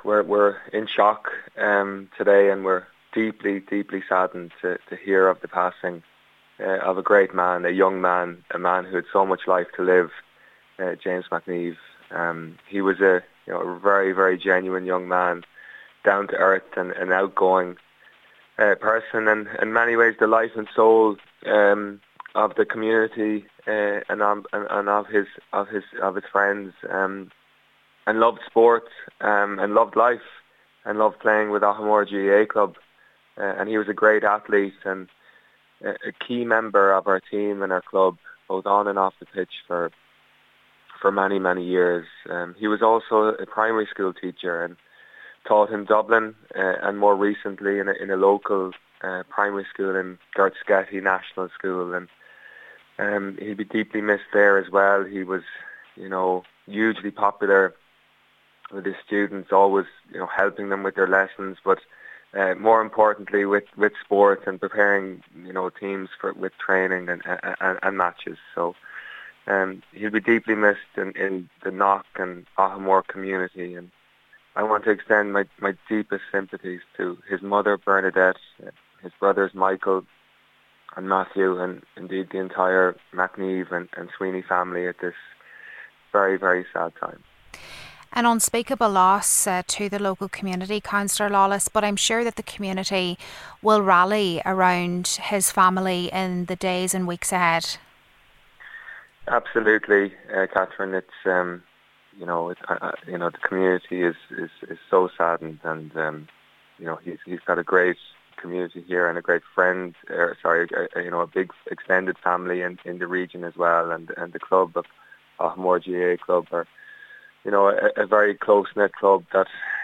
we're in shock today, and we're deeply saddened to hear of the passing of a great man, a young man, a man who had so much life to live, James McNeve. He was a very genuine young man, down to earth and outgoing person, and in many ways the life and soul of the community and of his friends, and loved sport and loved life and loved playing with Aghamore GAA club, and he was a great athlete and a key member of our team and our club, both on and off the pitch for many years. He was also a primary school teacher and taught in Dublin and more recently in a local primary school in Gartsketty National School, and he'd be deeply missed there as well. He was, hugely popular with his students, always, helping them with their lessons, but more importantly with sport and preparing, teams with training and matches. So he'll be deeply missed in the Knock and Aghamore community, and I want to extend my deepest sympathies to his mother Bernadette, his brothers Michael and Matthew, and indeed the entire McNeve and Sweeney family at this very sad time. An unspeakable loss to the local community, Councillor Lawless, but I'm sure that the community will rally around his family in the days and weeks ahead. Absolutely, Catherine. It's the community is so saddened, and he's got a great community here and a great friend. A big extended family in the region as well, and the club of Aghamore GAA club are, a very close-knit club that,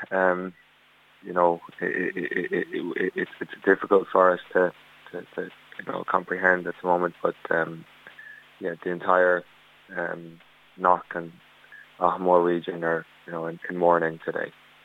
it's difficult for us to comprehend at the moment. But the entire Knock and Aghamore region are, in mourning today.